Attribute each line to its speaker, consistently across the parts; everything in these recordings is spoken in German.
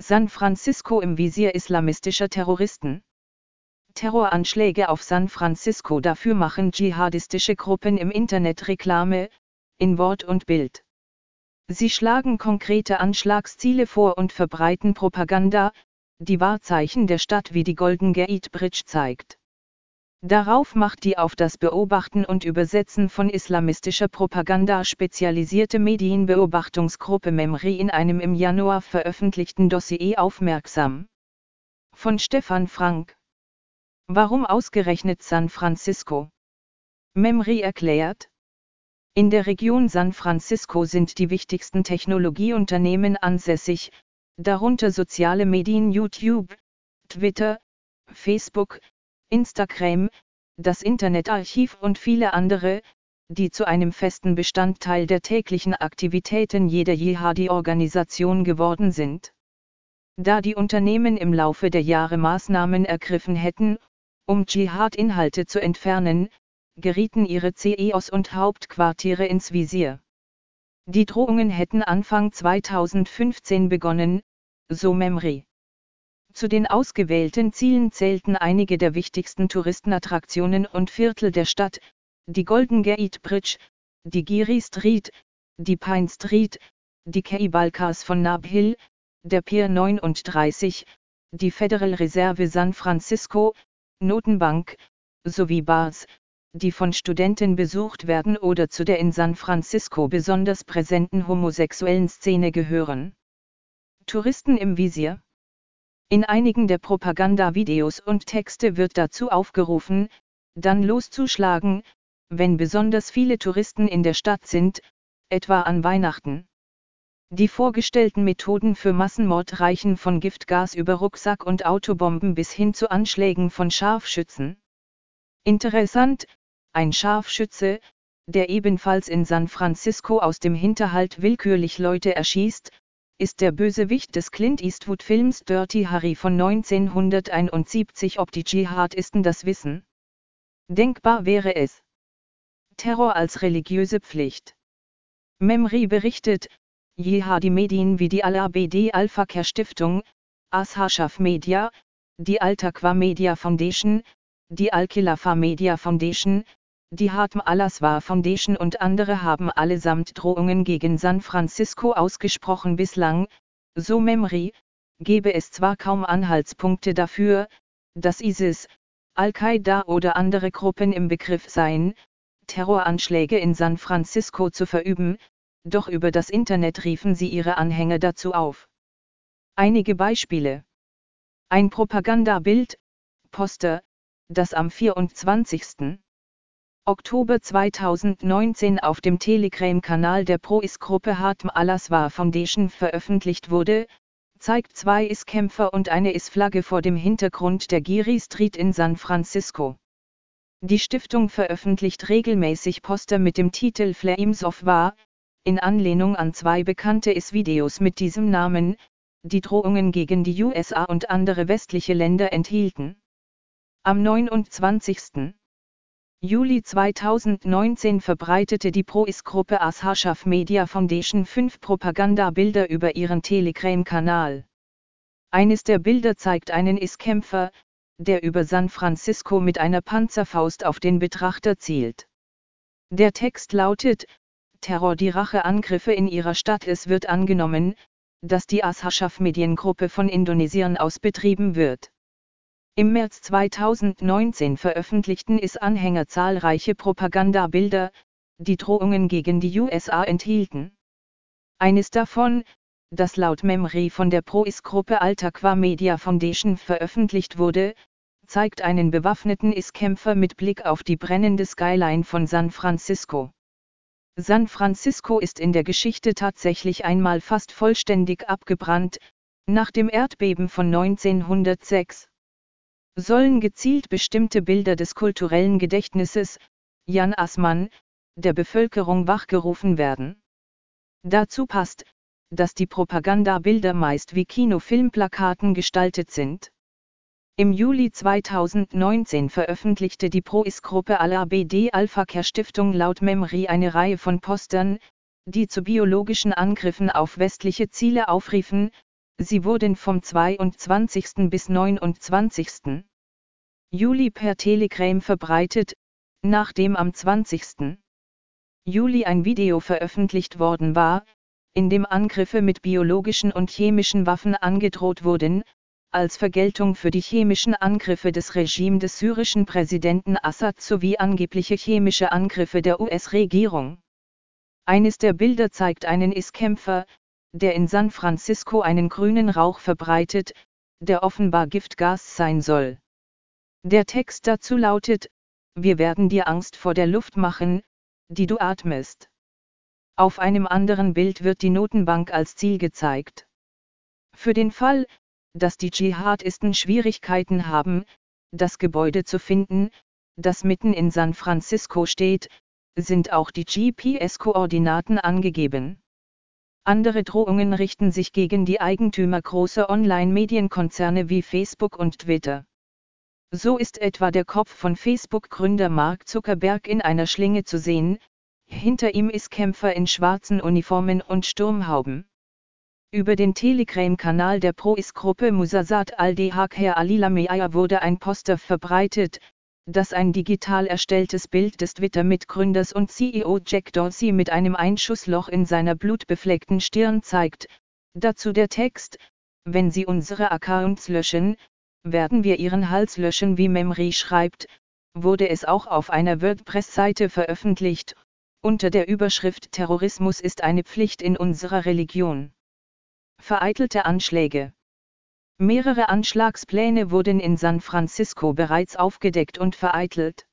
Speaker 1: San Francisco im Visier islamistischer Terroristen. Terroranschläge auf San Francisco. Dafür machen dschihadistische Gruppen im Internet Reklame, in Wort und Bild. Sie schlagen konkrete Anschlagsziele vor und verbreiten Propaganda, die Wahrzeichen der Stadt wie die Golden Gate Bridge zeigt. Darauf macht die auf das Beobachten und Übersetzen von islamistischer Propaganda spezialisierte Medienbeobachtungsgruppe MEMRI in einem im Januar veröffentlichten Dossier aufmerksam. Von Stefan Frank. Warum ausgerechnet San Francisco? MEMRI erklärt: In der Region San Francisco sind die wichtigsten Technologieunternehmen ansässig, darunter soziale Medien YouTube, Twitter, Facebook, Instagram, das Internetarchiv und viele andere, die zu einem festen Bestandteil der täglichen Aktivitäten jeder Dschihadi-Organisation geworden sind. Da die Unternehmen im Laufe der Jahre Maßnahmen ergriffen hätten, um Dschihad-Inhalte zu entfernen, gerieten ihre CEOs und Hauptquartiere ins Visier. Die Drohungen hätten Anfang 2015 begonnen, so MEMRI. Zu den ausgewählten Zielen zählten einige der wichtigsten Touristenattraktionen und Viertel der Stadt, die Golden Gate Bridge, die Geary Street, die Pine Street, die Cable Cars von Nob Hill, der Pier 39, die Federal Reserve San Francisco, Notenbank, sowie Bars, die von Studenten besucht werden oder zu der in San Francisco besonders präsenten homosexuellen Szene gehören. Touristen im Visier. In einigen der Propagandavideos und Texte wird dazu aufgerufen, dann loszuschlagen, wenn besonders viele Touristen in der Stadt sind, etwa an Weihnachten. Die vorgestellten Methoden für Massenmord reichen von Giftgas über Rucksack- und Autobomben bis hin zu Anschlägen von Scharfschützen. Interessant: Ein Scharfschütze, der ebenfalls in San Francisco aus dem Hinterhalt willkürlich Leute erschießt, ist der Bösewicht des Clint Eastwood-Films Dirty Harry von 1971. Ob die Dschihadisten das wissen? Denkbar wäre es. Terror als religiöse Pflicht. MEMRI berichtet, Dschihadi-Medien wie die Al-Abd Al-Fakr Stiftung, As-Hashaf Media, die Al-Taqwa Media Foundation, die Al-Khilafa Media Foundation, die Hatm al-Aswar Foundation und andere haben allesamt Drohungen gegen San Francisco ausgesprochen. Bislang, so MEMRI, gebe es zwar kaum Anhaltspunkte dafür, dass ISIS, Al-Qaida oder andere Gruppen im Begriff seien, Terroranschläge in San Francisco zu verüben, doch über das Internet riefen sie ihre Anhänger dazu auf. Einige Beispiele: Ein Propagandabild, Poster, das am 24. Oktober 2019 auf dem Telegram-Kanal der Pro-IS-Gruppe Hatm al-Aswar Foundation veröffentlicht wurde, zeigt zwei IS-Kämpfer und eine IS-Flagge vor dem Hintergrund der Geary Street in San Francisco. Die Stiftung veröffentlicht regelmäßig Poster mit dem Titel Flames of War, in Anlehnung an zwei bekannte IS-Videos mit diesem Namen, die Drohungen gegen die USA und andere westliche Länder enthielten. Am 29. Juli 2019 verbreitete die Pro-IS-Gruppe As-Hashaf Media Foundation 5 Propagandabilder über ihren Telegram-Kanal. Eines der Bilder zeigt einen IS-Kämpfer, der über San Francisco mit einer Panzerfaust auf den Betrachter zielt. Der Text lautet: Terror, die Racheangriffe in ihrer Stadt. Es wird angenommen, dass die As-Hashaf Mediengruppe von Indonesien aus betrieben wird. Im März 2019 veröffentlichten IS-Anhänger zahlreiche Propagandabilder, die Drohungen gegen die USA enthielten. Eines davon, das laut MEMRI von der Pro-IS-Gruppe Al-Taqwa Media Foundation veröffentlicht wurde, zeigt einen bewaffneten IS-Kämpfer mit Blick auf die brennende Skyline von San Francisco. San Francisco ist in der Geschichte tatsächlich einmal fast vollständig abgebrannt, nach dem Erdbeben von 1906. Sollen gezielt bestimmte Bilder des kulturellen Gedächtnisses, Jan Assmann, der Bevölkerung wachgerufen werden. Dazu passt, dass die Propagandabilder meist wie Kinofilmplakaten gestaltet sind. Im Juli 2019 veröffentlichte die Pro-IS-Gruppe Al-Abd Al-Fakr Stiftung laut MEMRI eine Reihe von Postern, die zu biologischen Angriffen auf westliche Ziele aufriefen. Sie wurden vom 22. bis 29. Juli per Telegram verbreitet, nachdem am 20. Juli ein Video veröffentlicht worden war, in dem Angriffe mit biologischen und chemischen Waffen angedroht wurden, als Vergeltung für die chemischen Angriffe des Regimes des syrischen Präsidenten Assad sowie angebliche chemische Angriffe der US-Regierung. Eines der Bilder zeigt einen IS-Kämpfer, der in San Francisco einen grünen Rauch verbreitet, der offenbar Giftgas sein soll. Der Text dazu lautet: Wir werden dir Angst vor der Luft machen, die du atmest. Auf einem anderen Bild wird die Notenbank als Ziel gezeigt. Für den Fall, dass die Dschihadisten Schwierigkeiten haben, das Gebäude zu finden, das mitten in San Francisco steht, sind auch die GPS-Koordinaten angegeben. Andere Drohungen richten sich gegen die Eigentümer großer Online-Medienkonzerne wie Facebook und Twitter. So ist etwa der Kopf von Facebook-Gründer Mark Zuckerberg in einer Schlinge zu sehen, hinter ihm ist Kämpfer in schwarzen Uniformen und Sturmhauben. Über den Telegram-Kanal der Pro-IS-Gruppe Musassat al-Dehaq al-Islamiyya wurde ein Poster verbreitet, das ein digital erstelltes Bild des Twitter-Mitgründers und CEO Jack Dorsey mit einem Einschussloch in seiner blutbefleckten Stirn zeigt, dazu der Text: Wenn Sie unsere Accounts löschen, werden wir Ihren Hals löschen. Wie Memri schreibt, wurde es auch auf einer WordPress-Seite veröffentlicht, unter der Überschrift Terrorismus ist eine Pflicht in unserer Religion. Vereitelte Anschläge. Mehrere Anschlagspläne wurden in San Francisco bereits aufgedeckt und vereitelt.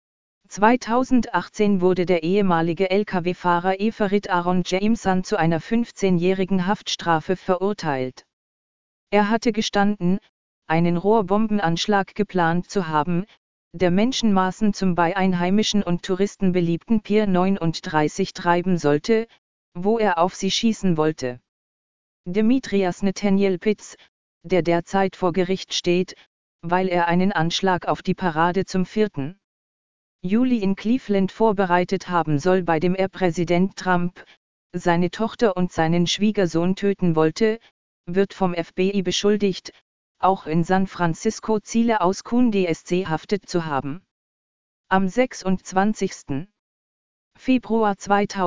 Speaker 1: 2018 wurde der ehemalige Lkw-Fahrer Everett Aaron Jameson zu einer 15-jährigen Haftstrafe verurteilt. Er hatte gestanden, einen Rohrbombenanschlag geplant zu haben, der Menschenmassen zum bei Einheimischen und Touristen beliebten Pier 39 treiben sollte, wo er auf sie schießen wollte. Demetrius Nathaniel Pitts, der derzeit vor Gericht steht, weil er einen Anschlag auf die Parade zum 4. Juli in Cleveland vorbereitet haben soll, bei dem er Präsident Trump, seine Tochter und seinen Schwiegersohn töten wollte, wird vom FBI beschuldigt, auch in San Francisco Ziele aus QNDSC haftet zu haben. Am 26. Februar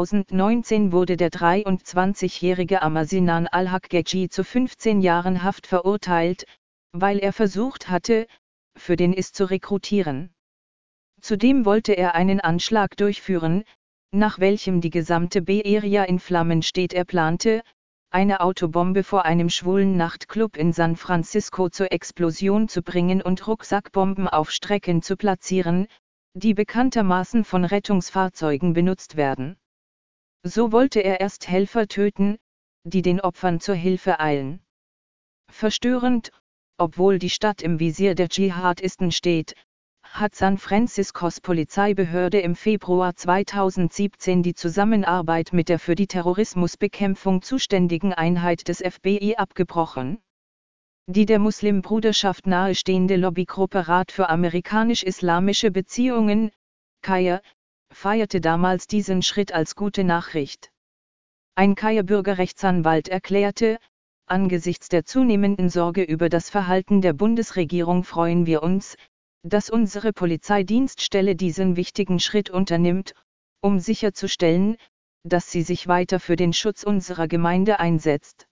Speaker 1: 2019 wurde der 23-jährige Amasinan al-Haqeqi zu 15 Jahren Haft verurteilt, weil er versucht hatte, für den IS zu rekrutieren. Zudem wollte er einen Anschlag durchführen, nach welchem die gesamte Bay Area in Flammen steht. Er plante, eine Autobombe vor einem schwulen Nachtclub in San Francisco zur Explosion zu bringen und Rucksackbomben auf Strecken zu platzieren, die bekanntermaßen von Rettungsfahrzeugen benutzt werden. So wollte er erst Helfer töten, die den Opfern zur Hilfe eilen. Verstörend, obwohl die Stadt im Visier der Dschihadisten steht, hat San Franciscos Polizeibehörde im Februar 2017 die Zusammenarbeit mit der für die Terrorismusbekämpfung zuständigen Einheit des FBI abgebrochen. Die der Muslimbruderschaft nahestehende Lobbygruppe Rat für amerikanisch-islamische Beziehungen, CAIR, feierte damals diesen Schritt als gute Nachricht. Ein CAIR-Bürgerrechtsanwalt erklärte: Angesichts der zunehmenden Sorge über das Verhalten der Bundesregierung freuen wir uns, dass unsere Polizeidienststelle diesen wichtigen Schritt unternimmt, um sicherzustellen, dass sie sich weiter für den Schutz unserer Gemeinde einsetzt.